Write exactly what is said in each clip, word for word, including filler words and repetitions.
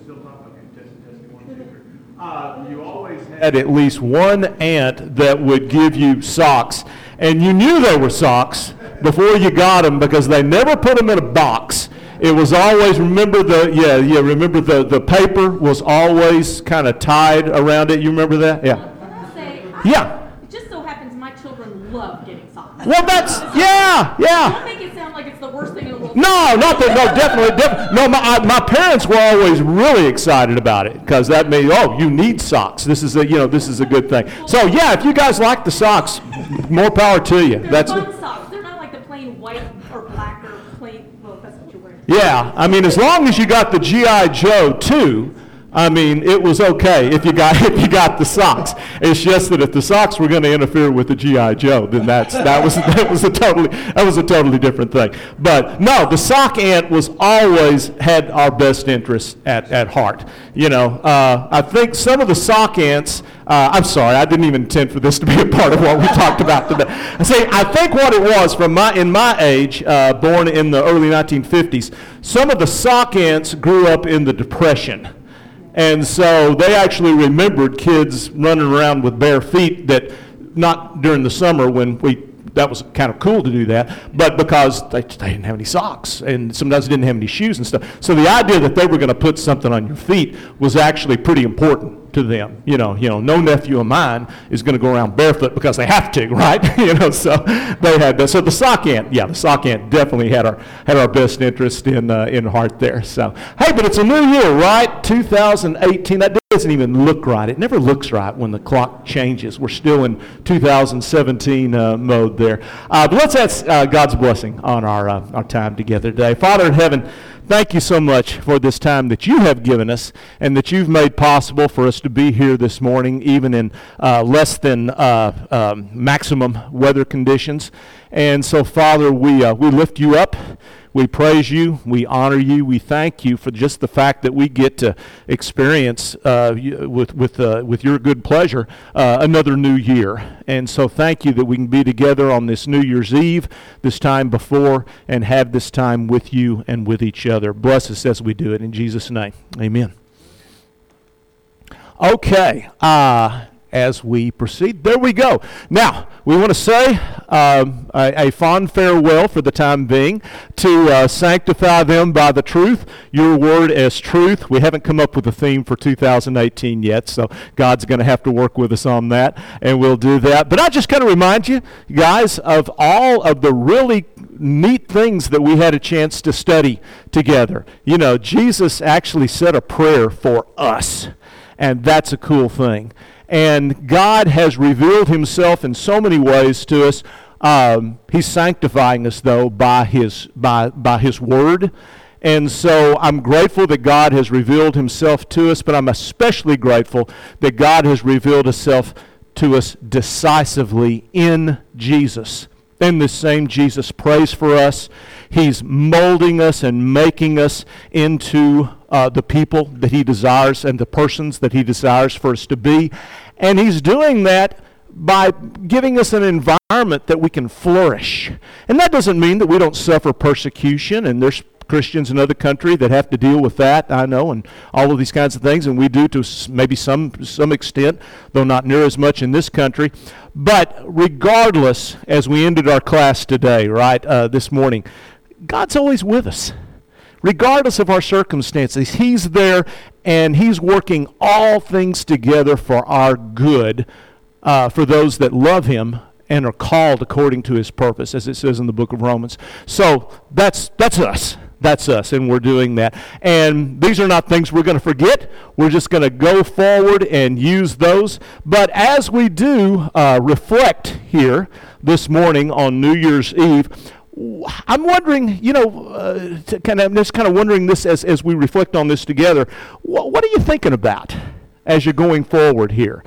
still talking? Okay, testing, testing, one, two, three. Uh, you always had at least one aunt that would give you socks, and you knew they were socks before you got them because they never put them in a box. It was always, remember the, yeah, yeah, remember the, the paper was always kind of tied around it. You remember that? Yeah. Can I say, I, Yeah. it just so happens my children love getting socks. Well, that's, yeah, yeah. Don't make it sound like it's the worst thing in the world. No, not that, no, definitely, definitely. No, my, I, my parents were always really excited about it because that means, oh, you need socks. This is a, you know, this is a good thing. So, yeah, if you guys like the socks, more power to you. They're That's fun socks. They're not like the plain white or black or plain, well, that's what you're wearing. Yeah, I mean, as long as you got the G I. Joe too, I mean, it was okay if you got if you got the socks. It's just that if the socks were going to interfere with the G I. Joe, then that's that was that was a totally that was a totally different thing. But no, the sock aunt was always had our best interests at, at heart. You know, uh, I think some of the sock aunts. Uh, I'm sorry, I didn't even intend for this to be a part of what we talked about today. I say, I think what it was from my in my age, uh, born in the early nineteen fifties, some of the sock aunts grew up in the Depression. And so they actually remembered kids running around with bare feet that, not during the summer when we, that was kind of cool to do that, but because they, they didn't have any socks and sometimes they didn't have any shoes and stuff. So the idea that they were going to put something on your feet was actually pretty important to them. You know, you know, no nephew of mine is going to go around barefoot because they have to, right? you know, so they had that. So the sock aunt, yeah, the sock aunt definitely had our had our best interest in uh, in heart there. So hey, but it's a new year, right? two thousand eighteen. That doesn't even look right. It never looks right when the clock changes. We're still in two thousand seventeen uh, mode there. Uh, but let's ask uh, God's blessing on our uh, our time together today. Father in heaven, thank you so much for this time that you have given us and that you've made possible for us to be here this morning, even in uh, less than uh, um, maximum weather conditions. And so, Father, we uh, we lift you up. We praise you, we honor you, we thank you for just the fact that we get to experience uh, with with uh, with your good pleasure uh, another new year. And so thank you that we can be together on this New Year's Eve, this time before, and have this time with you and with each other. Bless us as we do it in Jesus' name. Amen. Okay. Uh, as we proceed. There we go. Now, we want to say um, a, a fond farewell for the time being to uh, sanctify them by the truth, your word as truth. We haven't come up with a theme for two thousand eighteen yet, so God's going to have to work with us on that, and we'll do that. But I just kind of remind you, guys, of all of the really neat things that we had a chance to study together. You know, Jesus actually said a prayer for us, and that's a cool thing. And God has revealed himself in so many ways to us. Um, he's sanctifying us, though, by his by by his word. And so I'm grateful that God has revealed himself to us, but I'm especially grateful that God has revealed himself to us decisively in Jesus. And this same Jesus prays for us. He's molding us and making us into uh, the people that he desires and the persons that he desires for us to be. And he's doing that by giving us an environment that we can flourish. And that doesn't mean that we don't suffer persecution, and there's Christians in other countries that have to deal with that, I know, and all of these kinds of things, and we do to maybe some some extent, though not near as much in this country. But regardless, as we ended our class today, right, uh, this morning, God's always with us. Regardless of our circumstances, he's there, and he's working all things together for our good, uh, for those that love him and are called according to his purpose, as it says in the book of Romans. So that's that's us. That's us, and we're doing that. And these are not things we're going to forget. We're just going to go forward and use those. But as we do uh, reflect here this morning on New Year's Eve, I'm wondering, you know, uh, to kind of, I'm just kind of wondering this as, as we reflect on this together. What, what are you thinking about as you're going forward here?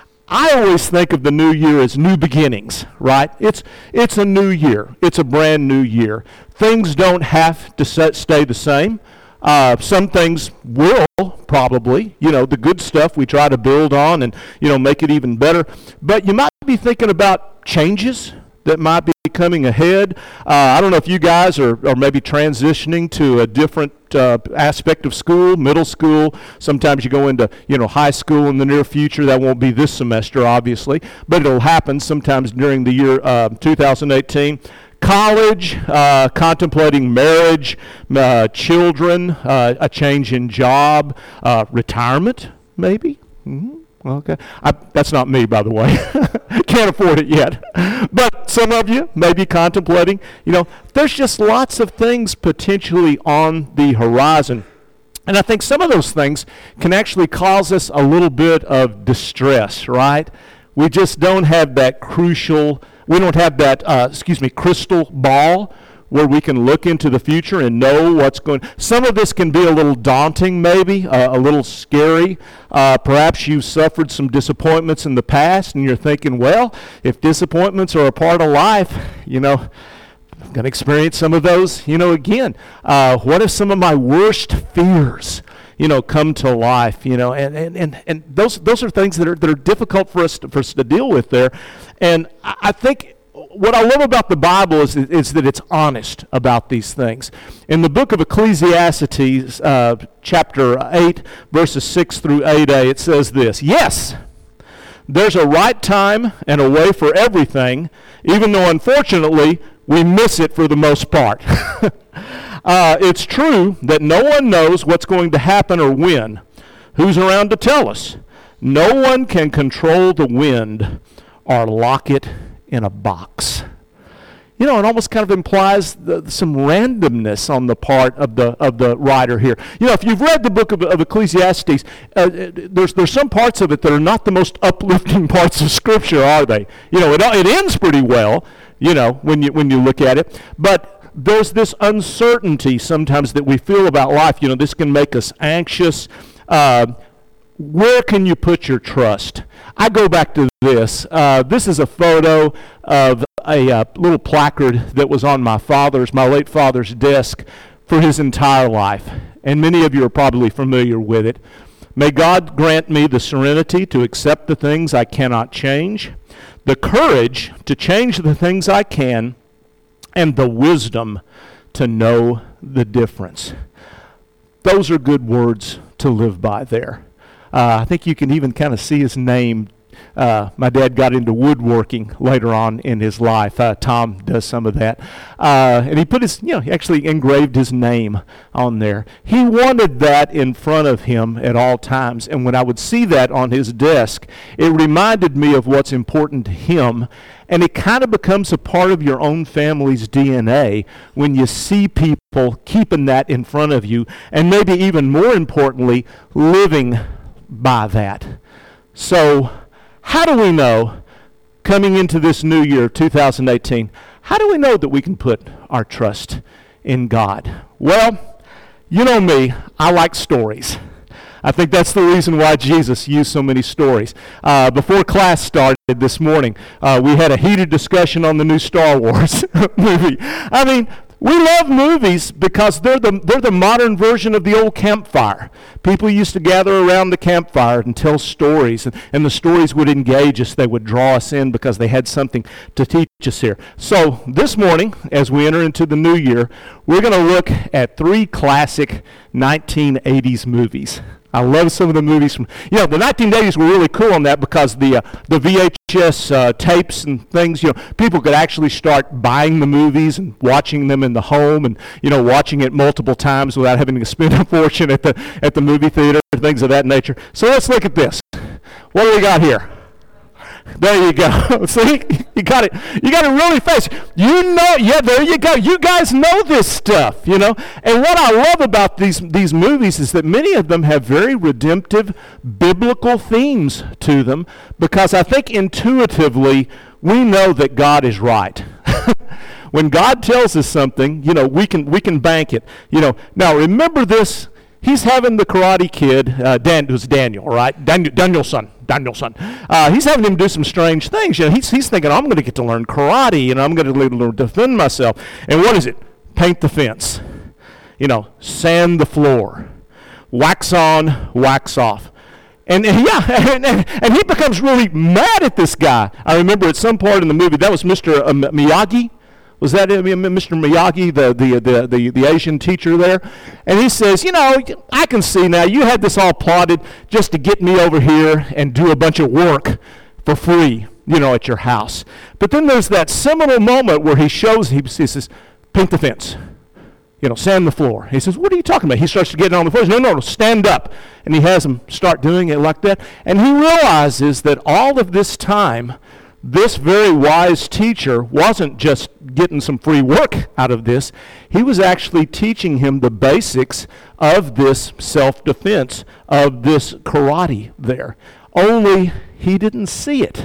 I always think of the new year as new beginnings, right? It's it's a new year. It's a brand new year. Things don't have to set, stay the same. Uh, some things will, probably. You know, the good stuff we try to build on and, you know, make it even better. But you might be thinking about changes that might be coming ahead. Uh, I don't know if you guys are, are maybe transitioning to a different uh, aspect of school, middle school. Sometimes you go into, you know, high school in the near future. That won't be this semester, obviously, but it'll happen sometimes during the year uh, two thousand eighteen. College, uh, contemplating marriage, uh, children, uh, a change in job, uh, retirement, maybe. Mm-hmm. Okay, I, that's not me, by the way. Can't afford it yet. But some of you may be contemplating, you know, there's just lots of things potentially on the horizon. And I think some of those things can actually cause us a little bit of distress, right? We just don't have that crucial, we don't have that, uh, excuse me, crystal ball where we can look into the future and know what's going. Some of this can be a little daunting, maybe, uh, a little scary. Uh, perhaps you've suffered some disappointments in the past, and you're thinking, well, if disappointments are a part of life, you know, I'm going to experience some of those, you know, again. Uh, what if some of my worst fears, you know, come to life, you know, and, and, and, and those those are things that are that are difficult for us to, for us to deal with there. And I, I think what I love about the Bible is, is that it's honest about these things. In the book of Ecclesiastes, uh, chapter eight, verses six through eight a, it says this: yes, there's a right time and a way for everything, even though unfortunately we miss it for the most part. uh, it's true that no one knows what's going to happen or when. Who's around to tell us? No one can control the wind or lock it in a box. You know, it almost kind of implies the, some randomness on the part of the of the writer here. You know, if you've read the book of, of Ecclesiastes, uh, there's there's some parts of it that are not the most uplifting parts of Scripture, are they? You know, it it ends pretty well, you know, when you when you look at it, but there's this uncertainty sometimes that we feel about life. You know, this can make us anxious. Uh, where can you put your trust? I go back to this. Uh, this is a photo of a uh, little placard that was on my father's, my late father's desk for his entire life. And many of you are probably familiar with it. May God grant me the serenity to accept the things I cannot change, the courage to change the things I can, and the wisdom to know the difference. Those are good words to live by there. Uh, I think you can even kind of see his name. Uh, my dad got into woodworking later on in his life. Uh, Tom does some of that. Uh, and he put his, you know, he actually engraved his name on there. He wanted that in front of him at all times. And when I would see that on his desk, it reminded me of what's important to him. And it kind of becomes a part of your own family's D N A when you see people keeping that in front of you. And maybe even more importantly, living by that. So how do we know, coming into this new year, two thousand eighteen, how do we know that we can put our trust in God? Well, you know me, I like stories. I think that's the reason why Jesus used so many stories. Uh, before class started this morning, uh, we had a heated discussion on the new Star Wars movie. I mean, we love movies because they're the they're the modern version of the old campfire. People used to gather around the campfire and tell stories, and, and the stories would engage us. They would draw us in because they had something to teach us here. So this morning, as we enter into the new year, we're going to look at three classic nineteen eighties movies. I love some of the movies from, you know, the nineteen eighties were really cool on that because the uh, the V H S uh, tapes and things, you know, people could actually start buying the movies and watching them in the home and, you know, watching it multiple times without having to spend a fortune at the at the movie theater, things of that nature. So let's look at this. What do we got here? There you go. See, you got it. You got it really fast. You know, yeah. There you go. You guys know this stuff, you know. And what I love about these these movies is that many of them have very redemptive, biblical themes to them. Because I think intuitively we know that God is right. When God tells us something, you know, we can we can bank it. You know. Now remember this. He's having the Karate Kid. Uh, Dan it was Daniel, right? Daniel, Danielson. Danielson. Uh, he's having him do some strange things. You know, he's he's thinking, I'm going to get to learn karate, and I'm going to learn to defend myself. And what is it? Paint the fence. You know, sand the floor. Wax on, wax off. And, and yeah, and, and, and he becomes really mad at this guy. I remember at some part in the movie, that was Mister Uh, Miyagi. Was that I mean, Mister Miyagi, the, the, the, the, the Asian teacher there? And he says, you know, I can see now you had this all plotted just to get me over here and do a bunch of work for free, you know, at your house. But then there's that seminal moment where he shows, he, he says, paint the fence. You know, sand the floor. He says, what are you talking about? He starts to get on the floor. He says, no, no, no, stand up. And he has him start doing it like that. And he realizes that all of this time, this very wise teacher wasn't just getting some free work out of this. He was actually teaching him the basics of this self-defense, of this karate there. Only he didn't see it.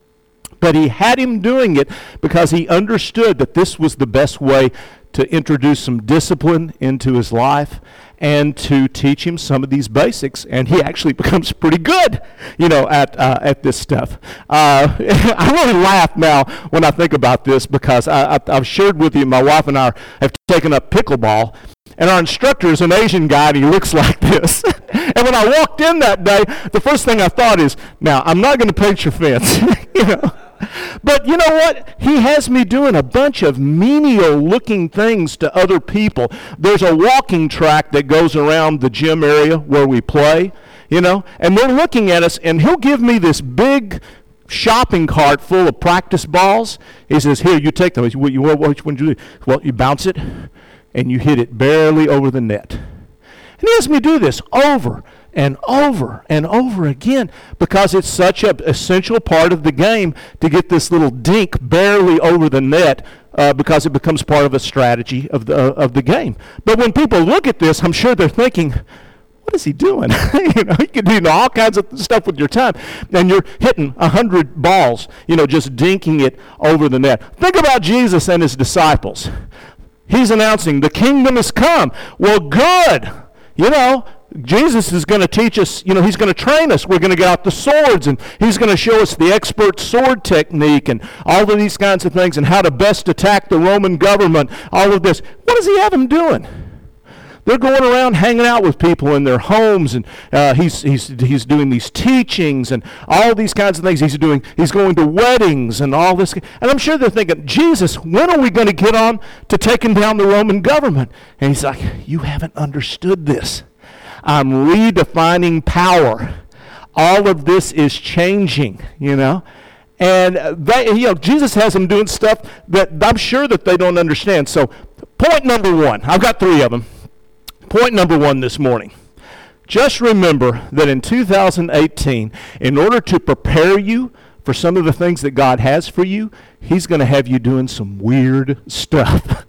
But he had him doing it because he understood that this was the best way to introduce some discipline into his life and to teach him some of these basics, and he actually becomes pretty good, you know, at uh, at this stuff. Uh, I really laugh now when I think about this because I, I, I've shared with you, my wife and I have taken up pickleball, and our instructor is an Asian guy, and he looks like this. And when I walked in that day, the first thing I thought is, now, I'm not going to paint your fence, you know. But you know what? He has me doing a bunch of menial-looking things to other people. There's a walking track that goes around the gym area where we play, you know, and they're looking at us, and he'll give me this big shopping cart full of practice balls. He says, here, you take them. He says, what, you, what, what you do? Well, you bounce it, and you hit it barely over the net. And he has me do this over and over and over again because it's such an essential part of the game to get this little dink barely over the net uh, because it becomes part of a strategy of the uh, of the game. But when people look at this, I'm sure they're thinking, what is he doing? you know, you can do all kinds of stuff with your time, and you're hitting a hundred balls, you know, just dinking it over the net. Think about Jesus and his disciples. He's announcing, the kingdom has come. Well, good. You know, Jesus is going to teach us, you know, he's going to train us. We're going to get out the swords, and he's going to show us the expert sword technique and all of these kinds of things and how to best attack the Roman government, all of this. What does he have them doing? They're going around hanging out with people in their homes, and uh, he's, he's, he's doing these teachings and all these kinds of things. He's doing, he's going to weddings and all this. And I'm sure they're thinking, Jesus, when are we going to get on to taking down the Roman government? And he's like, you haven't understood this. I'm redefining power. All of this is changing, you know. And they, you know, Jesus has them doing stuff that I'm sure that they don't understand. So point number one, I've got three of them. Point number one this morning. Just remember that in two thousand eighteen, in order to prepare you for some of the things that God has for you, he's going to have you doing some weird stuff.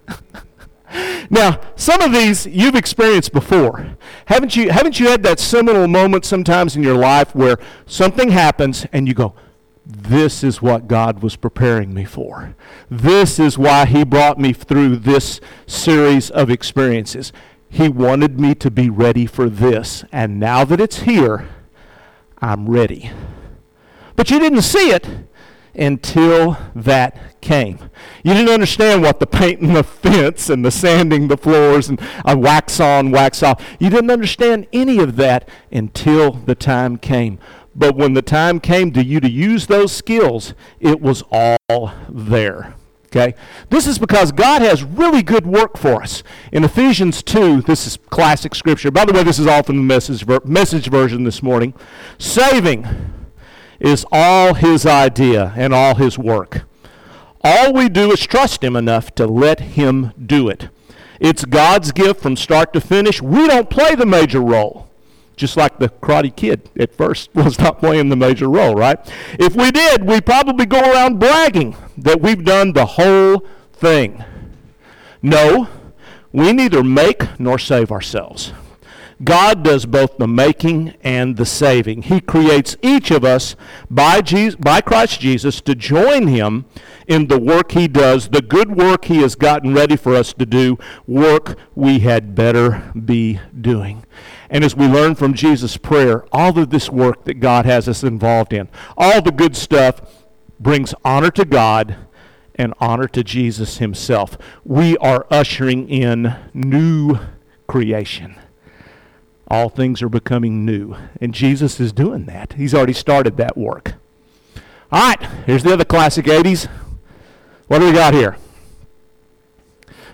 Now, some of these you've experienced before. Haven't you, haven't you had that seminal moment sometimes in your life where something happens and you go, this is what God was preparing me for. This is why he brought me through this series of experiences. He wanted me to be ready for this, and now that it's here, I'm ready. But you didn't see it until that came. You didn't understand what the painting the fence and the sanding the floors and uh, wax on, wax off. You didn't understand any of that until the time came. But when the time came to you to use those skills, it was all there. Okay? This is because God has really good work for us. In Ephesians two, this is classic scripture. By the way, this is all from the message, ver- message version this morning. Saving is all his idea and all his work. All we do is trust him enough to let him do it. It's God's gift from start to finish. We don't play the major role. Just like the Karate Kid at first was not playing the major role, right? If we did, we'd probably go around bragging that we've done the whole thing. No, we neither make nor save ourselves. God does both the making and the saving. He creates each of us by Jesus, by Christ Jesus to join him in the work he does, the good work he has gotten ready for us to do, work we had better be doing. And as we learn from Jesus' prayer, all of this work that God has us involved in, all the good stuff brings honor to God and honor to Jesus himself. We are ushering in new creation. All things are becoming new. And Jesus is doing that. He's already started that work. All right, here's the other classic eighties. What do we got here?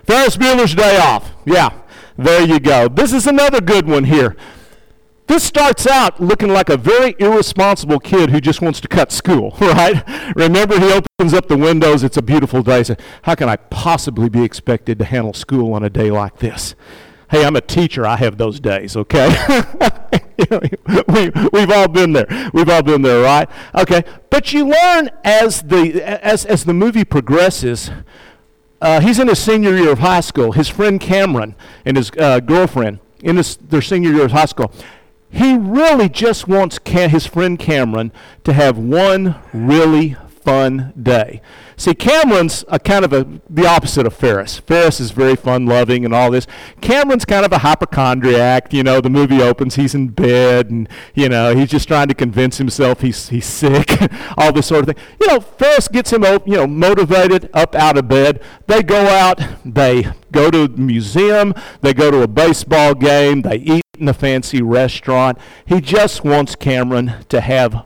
Ferris Bueller's Day Off. Yeah, there you go. This is another good one here. This starts out looking like a very irresponsible kid who just wants to cut school, right? Remember, he opens up the windows. It's a beautiful day. He says, how can I possibly be expected to handle school on a day like this? Hey, I'm a teacher. I have those days, okay? You know, we, we've all been there. We've all been there, right? Okay. But you learn as the, as, as the movie progresses, uh, he's in his senior year of high school. His friend Cameron and his uh, girlfriend in his, their senior year of high school. He really just wants Cam- his friend Cameron to have one really fun day. See, Cameron's a kind of a, the opposite of Ferris. Ferris is very fun-loving and all this. Cameron's kind of a hypochondriac. You know, the movie opens, he's in bed, and, you know, he's just trying to convince himself he's he's sick, all this sort of thing. You know, Ferris gets him, you know, motivated, up out of bed. They go out, they go to a museum, they go to a baseball game, they eat in a fancy restaurant. He just wants Cameron to have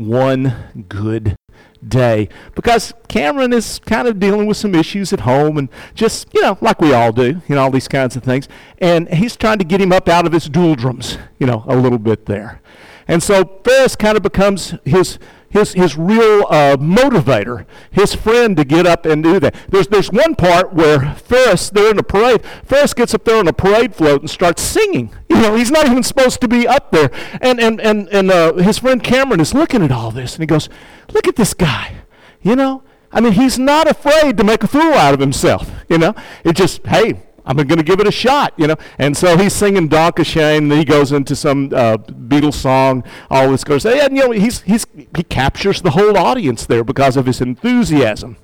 one good day because Cameron is kind of dealing with some issues at home and just, you know, like we all do, you know, all these kinds of things. And he's trying to get him up out of his doldrums, you know, a little bit there. And so Ferris kind of becomes his his his real uh, motivator, his friend to get up and do that. There's there's one part where Ferris, they're in a parade, Ferris gets up there on a parade float and starts singing. You know, he's not even supposed to be up there. And and and, and uh, his friend Cameron is looking at all this and he goes, look at this guy, you know? I mean, he's not afraid to make a fool out of himself, you know? It just, hey, I'm going to give it a shot, you know. And so he's singing Danke Schoen, then he goes into some uh, Beatles song, all this goes. And, you know, he's, he's, he captures the whole audience there because of his enthusiasm.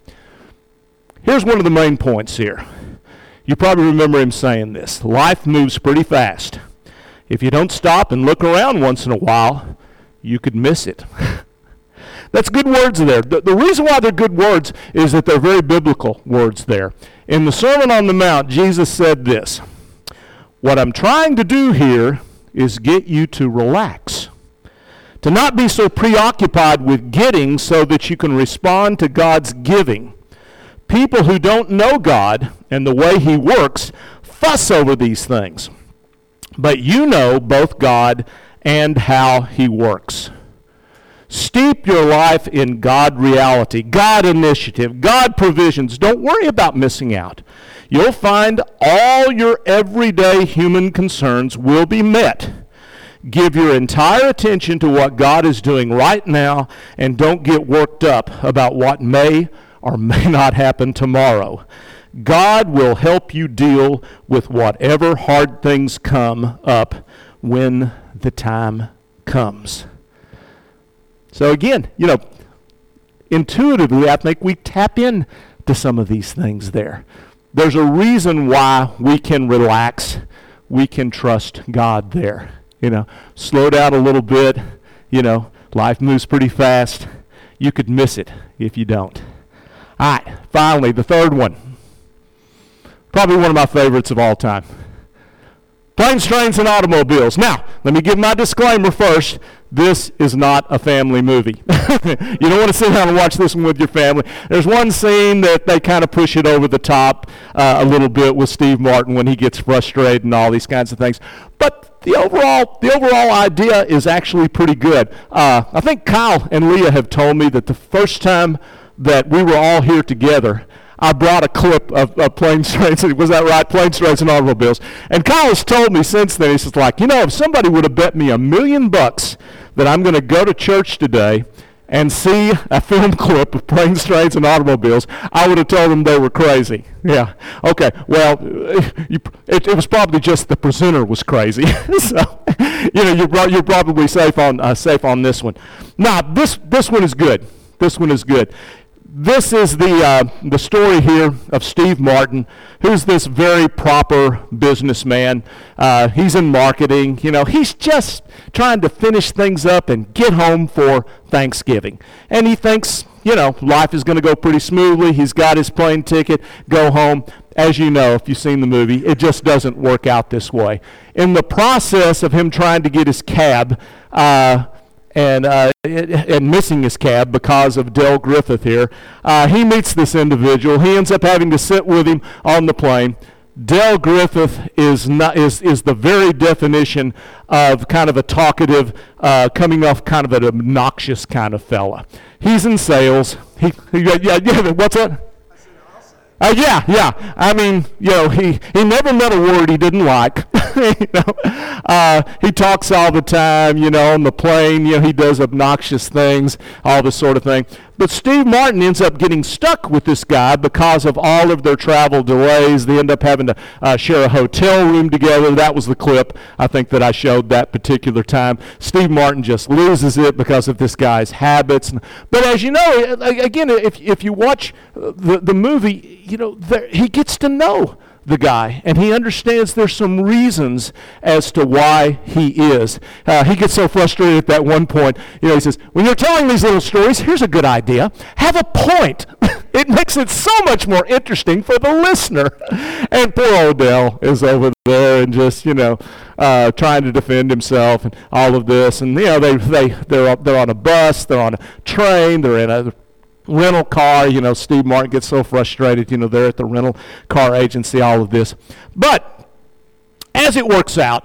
Here's one of the main points here. You probably remember him saying this. Life moves pretty fast. If you don't stop and look around once in a while, you could miss it. That's good words there. The, the reason why they're good words is that they're very biblical words there. In the Sermon on the Mount, Jesus said this, what I'm trying to do here is get you to relax, to not be so preoccupied with getting so that you can respond to God's giving. People who don't know God and the way He works fuss over these things. But you know both God and how He works. Steep your life in God reality, God initiative, God provisions. Don't worry about missing out. You'll find all your everyday human concerns will be met. Give your entire attention to what God is doing right now and don't get worked up about what may or may not happen tomorrow. God will help you deal with whatever hard things come up when the time comes. So again, you know, intuitively, I think we tap in to some of these things there. There's a reason why we can relax. We can trust God there. You know, slow down a little bit. You know, life moves pretty fast. You could miss it if you don't. All right, finally, the third one. Probably one of my favorites of all time. Planes, trains, and automobiles. Now, let me give my disclaimer first. This is not a family movie. You don't want to sit down and watch this one with your family. There's one scene that they kind of push it over the top uh, a little bit with Steve Martin when he gets frustrated and all these kinds of things. But the overall, the overall idea is actually pretty good. Uh, I think Kyle and Leah have told me that the first time that we were all here together, I brought a clip of, of Planes, Trains, was that right? Planes, Trains, and Automobiles. And Kyle has told me since then, he's just like, you know, if somebody would have bet me a million bucks that I'm going to go to church today and see a film clip of Planes, Trains, and Automobiles, I would have told them they were crazy. Yeah. Okay. Well, you, it, it was probably just the presenter was crazy. So, you know, you're, you're probably safe on uh, safe on this one. Now, this this one is good. This one is good. This is the uh, the story here of Steve Martin, who's this very proper businessman. Uh, he's in marketing. You know, he's just trying to finish things up and get home for Thanksgiving. And he thinks, you know, life is going to go pretty smoothly. He's got his plane ticket, go home. As you know, if you've seen the movie, it just doesn't work out this way. In the process of him trying to get his cab, uh, and uh, and missing his cab because of Del Griffith here, uh, he meets this individual. He ends up having to sit with him on the plane. Dale Griffith is not is is the very definition of kind of a talkative, uh, coming off kind of an obnoxious kind of fella. He's in sales. He, he yeah yeah. What's that? Uh, yeah, yeah. I mean, you know, he, he never met a word he didn't like. you know, uh, he talks all the time. You know, on the plane. You know, he does obnoxious things, all this sort of thing. But Steve Martin ends up getting stuck with this guy because of all of their travel delays. They end up having to uh, share a hotel room together. That was the clip, I think, that I showed that particular time. Steve Martin just loses it because of this guy's habits. But as you know, again, if if you watch the, the movie, you know, there, he gets to know the guy, and he understands there's some reasons as to why he is. Uh, he gets so frustrated at that one point. You know, he says, when you're telling these little stories, here's a good idea. Have a point. It makes it so much more interesting for the listener. And poor Odell is over there and just, you know, uh, trying to defend himself and all of this. And, you know, they, they, they're, they're on a bus, they're on a train, they're in a rental car. You know, Steve Martin gets so frustrated, you know, they're at the rental car agency, all of this. But as it works out,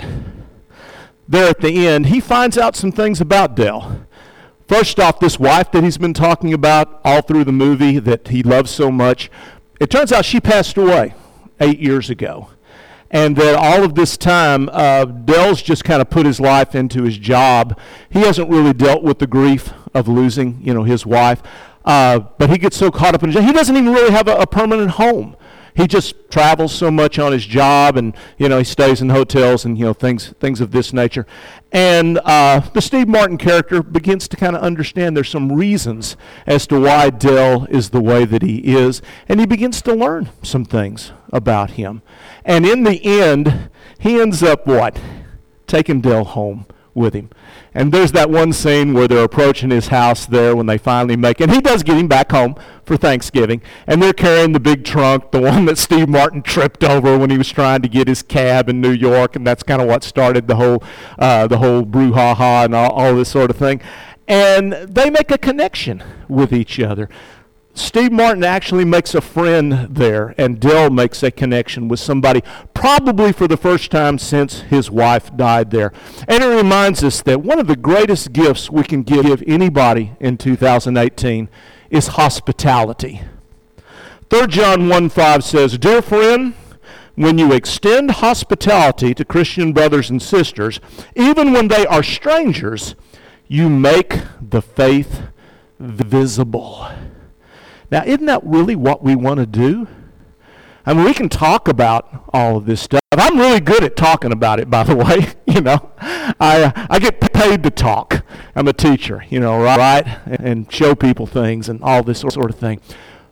there at the end, he finds out some things about Dale. First off, this wife that he's been talking about all through the movie that he loves so much, it turns out she passed away eight years ago. And that all of this time, uh, Dale's just kind of put his life into his job. He hasn't really dealt with the grief of losing, you know, his wife. Uh, but he gets so caught up in his job. He doesn't even really have a, a permanent home. He just travels so much on his job, and you know he stays in hotels and you know things things of this nature. And uh, the Steve Martin character begins to kind of understand there's some reasons as to why Dale is the way that he is, and he begins to learn some things about him. And in the end, he ends up what? Taking Dale home with him. And there's that one scene where they're approaching his house there when they finally make it. And he does get him back home for Thanksgiving. And they're carrying the big trunk, the one that Steve Martin tripped over when he was trying to get his cab in New York. And that's kind of what started the whole uh, the whole brouhaha and all, all this sort of thing. And they make a connection with each other. Steve Martin actually makes a friend there, and Dale makes a connection with somebody probably for the first time since his wife died there. And it reminds us that one of the greatest gifts we can give anybody in two thousand eighteen is hospitality. Third John one five says, "Dear friend, when you extend hospitality to Christian brothers and sisters, even when they are strangers, you make the faith visible." Now, isn't that really what we want to do? I mean, we can talk about all of this stuff. I'm really good at talking about it, by the way. You know, I uh, I get paid to talk. I'm a teacher, you know, right? And show people things and all this sort of thing.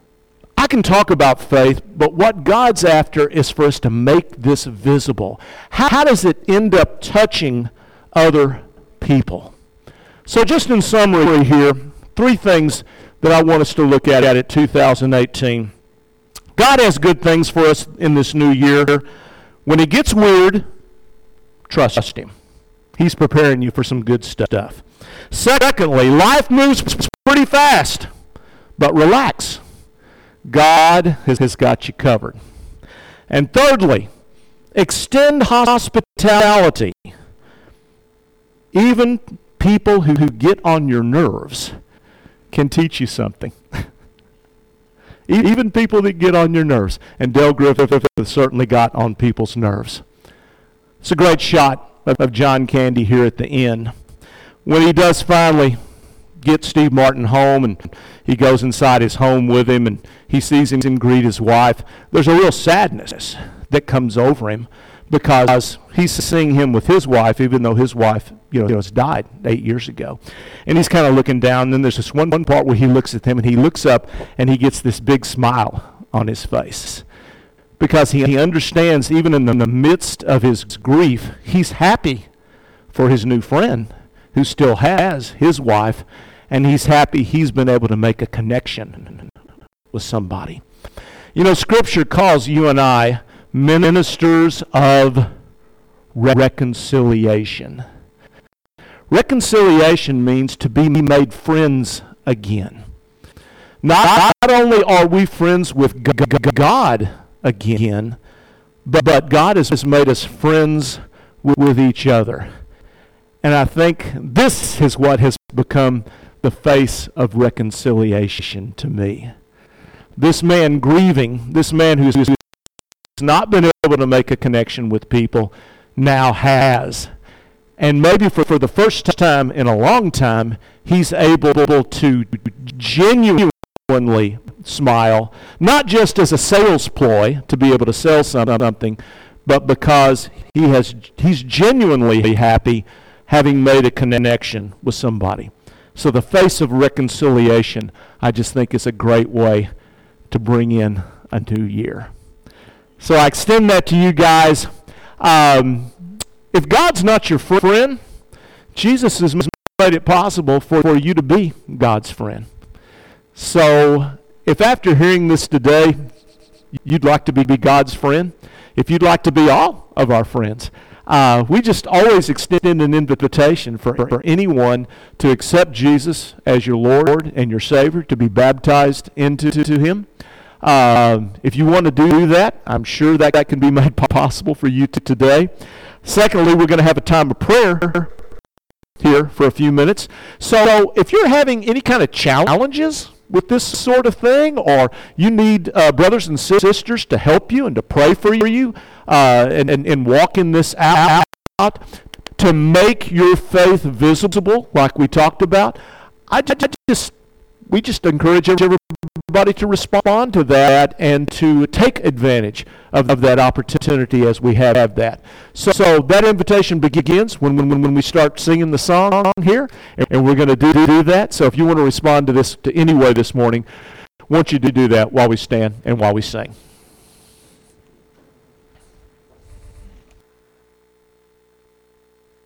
I can talk about faith, but what God's after is for us to make this visible. How, how does it end up touching other people? So just in summary here, three things that I want us to look at at two thousand eighteen. God has good things for us in this new year. When it gets weird, trust Him. He's preparing you for some good stuff. Secondly, life moves pretty fast, but relax. God has, has got you covered. And thirdly, extend hospitality. Even people who, who get on your nerves can teach you something. Even people that get on your nerves. And Dale Griffith certainly got on people's nerves. It's a great shot of, of John Candy here at the end. When he does finally get Steve Martin home and he goes inside his home with him and he sees him greet his wife, there's a real sadness that comes over him because he's seeing him with his wife, even though his wife, you know, has died eight years ago. And he's kind of looking down, and then there's this one, one part where he looks at him, and he looks up, and he gets this big smile on his face. Because he, he understands, even in the, in the midst of his grief, he's happy for his new friend, who still has his wife, and he's happy he's been able to make a connection with somebody. You know, Scripture calls you and I ministers of reconciliation. Reconciliation means to be made friends again. Not, not only are we friends with God again, but, but God has made us friends with, with each other. And I think this is what has become the face of reconciliation to me. This man grieving, this man who's, who's not been able to make a connection with people, now has. And maybe for, for the first time in a long time, he's able to genuinely smile, not just as a sales ploy to be able to sell something, but because he has he's genuinely happy having made a connection with somebody. So the face of reconciliation, I just think, is a great way to bring in a new year. So I extend that to you guys. Um, if God's not your friend, Jesus has made it possible for, for you to be God's friend. So if after hearing this today, you'd like to be, be God's friend, if you'd like to be all of our friends, uh, we just always extend an invitation for, for anyone to accept Jesus as your Lord and your Savior, to be baptized into to, to Him. Um, if you want to do that, I'm sure that, that can be made possible for you to today. Secondly, we're going to have a time of prayer here for a few minutes. So if you're having any kind of challenges with this sort of thing, or you need uh, brothers and sisters to help you and to pray for you uh, and, and, and walk in this out, to make your faith visible, like we talked about, I just we just encourage everybody to respond to that and to take advantage of, of that opportunity as we have that. So, so that invitation begins when, when, when we start singing the song here, and we're going to do, do that. So if you want to respond to this to any way this morning, I want you to do that while we stand and while we sing.